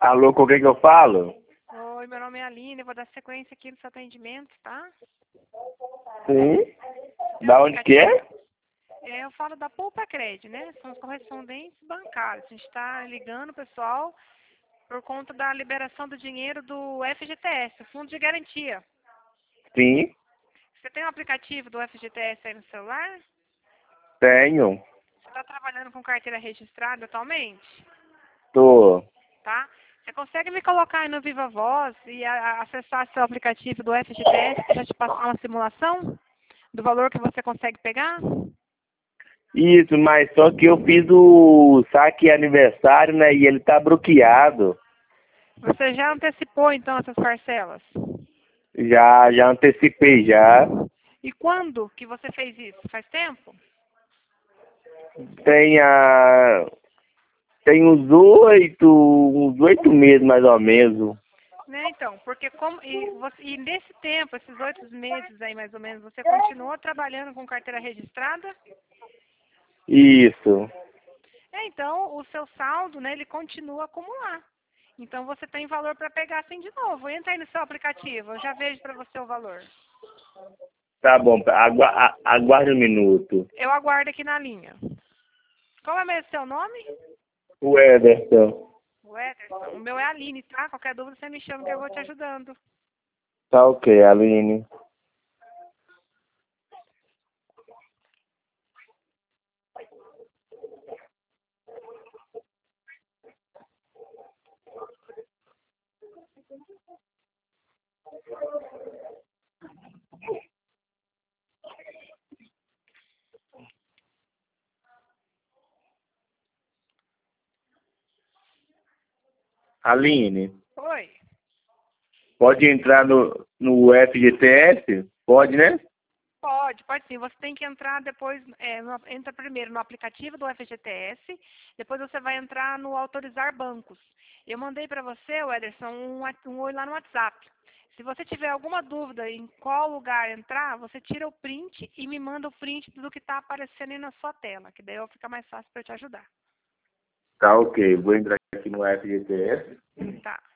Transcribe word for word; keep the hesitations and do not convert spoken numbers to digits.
Alô, com quem que eu falo? Oi, meu nome é Aline, vou dar sequência aqui no seu atendimento, tá? Sim. Da onde que é? É, eu falo da Poupa Cred, né? São os correspondentes bancários. A gente está ligando, pessoal, por conta da liberação do dinheiro do F G T S, o Fundo de Garantia. Sim, Você tem um aplicativo do F G T S aí no celular? tenho. Você está trabalhando com carteira registrada atualmente? Tô. Tá? Você consegue me colocar aí no Viva Voz e a, a- acessar seu aplicativo do F G T S para te passar uma simulação do valor que você consegue pegar? Isso, mas só que eu fiz o saque aniversário, né? E ele tá bloqueado. Você já antecipou então essas parcelas? Já, já antecipei já. E quando que você fez isso? Faz tempo? Tem a. Tem uns oito, uns oito meses mais ou menos. Né, então, porque como e, você, e nesse tempo, esses oito meses aí mais ou menos, você continuou trabalhando com carteira registrada? Isso. É, então o seu saldo, né, ele continua a acumular. Então você tem valor para pegar assim de novo. Entra aí no seu aplicativo, eu já vejo para você o valor. Tá bom, agua, a- aguarde um minuto. Eu aguardo aqui na linha. Qual é mesmo seu nome? O Ederson. O Ederson. O meu é Aline, tá? Qualquer dúvida você me chama que eu vou te ajudando. Tá ok, Aline. Aline, Oi. pode entrar no, no F G T S? Pode, né? Pode, pode sim. Você tem que entrar depois, é, no- entra primeiro no aplicativo do F G T S, depois você vai entrar no autorizar bancos. Eu mandei para você, Ederson, um, wa- um oi lá no WhatsApp. Se você tiver alguma dúvida em qual lugar entrar, você tira o print e me manda o print do que está aparecendo aí na sua tela, que daí fica mais fácil para te ajudar. Tá ok, vou entrar aqui no F G T S. Tá?